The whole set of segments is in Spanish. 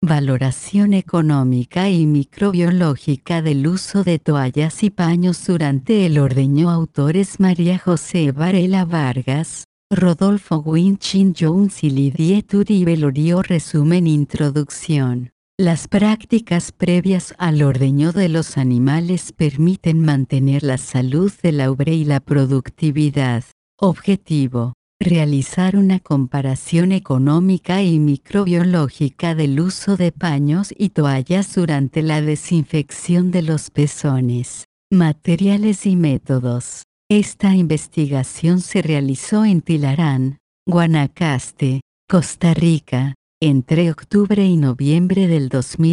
Valoración económica y microbiológica del uso de toallas y paños durante el ordeño. Autores: María José Varela Vargas, Rodolfo Winchin Jones y Lidia Uribe Lorio. Resumen. Introducción. Las prácticas previas al ordeño de los animales permiten mantener la salud de la ubre y la productividad. Objetivo: realizar una comparación económica y microbiológica del uso de paños y toallas durante la desinfección de los pezones. Materiales y métodos. Esta investigación se realizó en Tilarán, Guanacaste, Costa Rica, entre octubre y noviembre del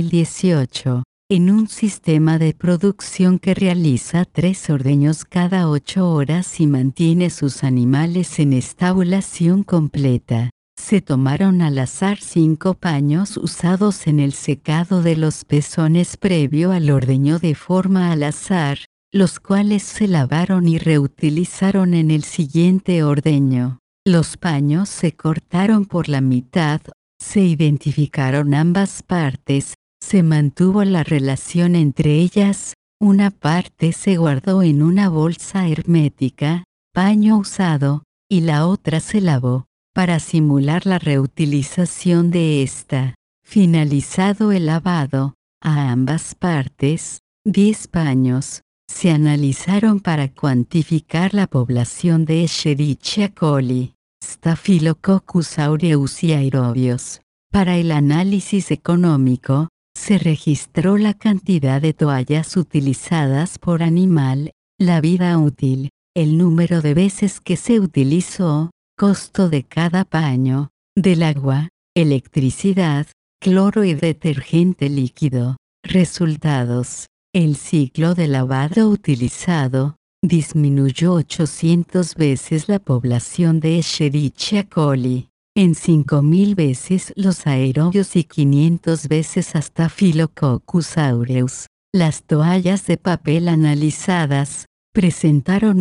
2018, en un sistema de producción que realiza 3 ordeños cada 8 horas y mantiene sus animales en estabulación completa. Se tomaron al azar 5 paños usados en el secado de los pezones previo al ordeño de forma al azar, los cuales se lavaron y reutilizaron en el siguiente ordeño. Los paños se cortaron por la mitad, se identificaron ambas partes, se mantuvo la relación entre ellas, una parte se guardó en una bolsa hermética, paño usado, y la otra se lavó, para simular la reutilización de esta. Finalizado el lavado, a ambas partes, 10 paños se analizaron para cuantificar la población de Escherichia coli, Staphylococcus aureus y aerobios. Para el análisis económico, se registró la cantidad de toallas utilizadas por animal, la vida útil, el número de veces que se utilizó, costo de cada paño, del agua, electricidad, cloro y detergente líquido. Resultados: el ciclo de lavado utilizado disminuyó 800 veces la población de Escherichia coli, en 5000 veces los aerobios y 500 veces hasta Staphylococcus aureus. Las toallas de papel analizadas presentaron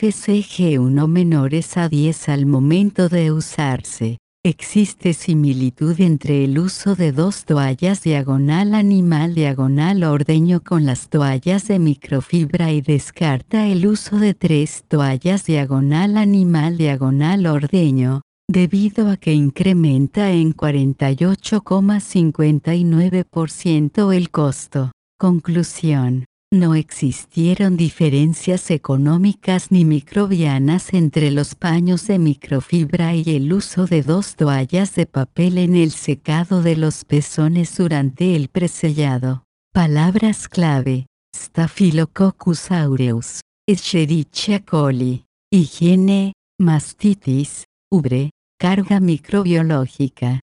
UFCG1 menores a 10 al momento de usarse. Existe similitud entre el uso de 2 toallas diagonal animal diagonal ordeño con las toallas de microfibra y descarta el uso de 3 toallas diagonal animal diagonal ordeño, debido a que incrementa en 48,59% el costo. Conclusión: no existieron diferencias económicas ni microbianas entre los paños de microfibra y el uso de 2 toallas de papel en el secado de los pezones durante el presellado. Palabras clave: Staphylococcus aureus, Escherichia coli, higiene, mastitis, ubre, carga microbiológica.